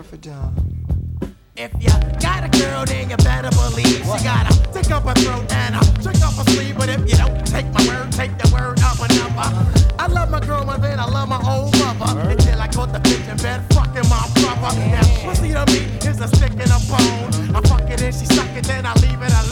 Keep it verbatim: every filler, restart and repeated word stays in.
for Dawn. If you got a girl, then you better believe what? She gotta stick up her throat and a trick up her sleeve. But if you don't take my word, take the word of another. I love my girl more than I love my old mother. Until I caught the bitch in bed, fucking my brother. Now pussy to me is a stick in a bone. I fuck it and she suck it, then I leave it alone.